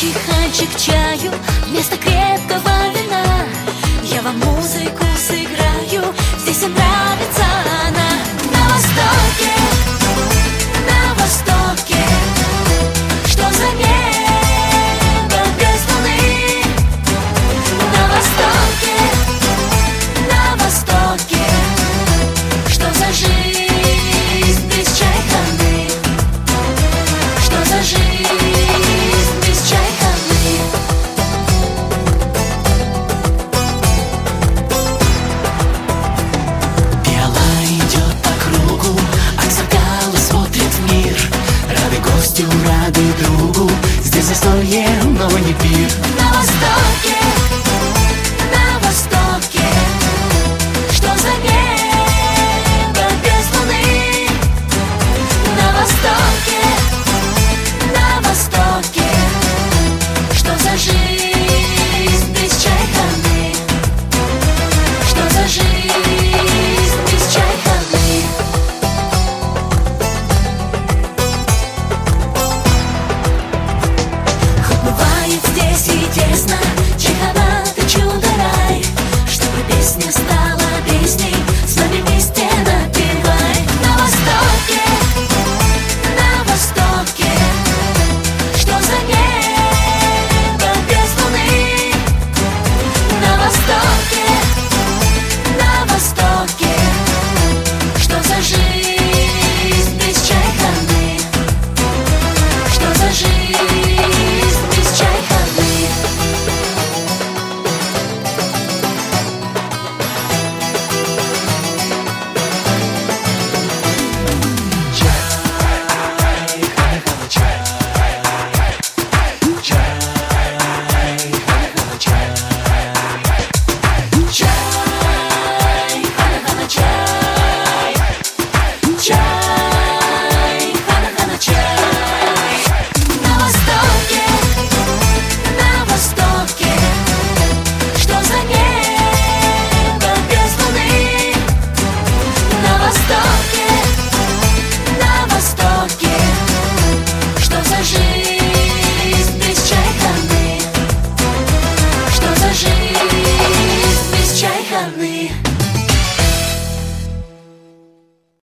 чихальчик чаю вместо крепкого вина. Я вам музыку сыграю, здесь и нравится она. На востоке, на востоке, что за небо без луны? На востоке, на востоке, что за жизнь без чайханы? Что за жизнь без чайханы? Пиала идет по кругу, от зеркала смотрит в мир. Рады гостю, рады другу, здесь застолье, но не пир.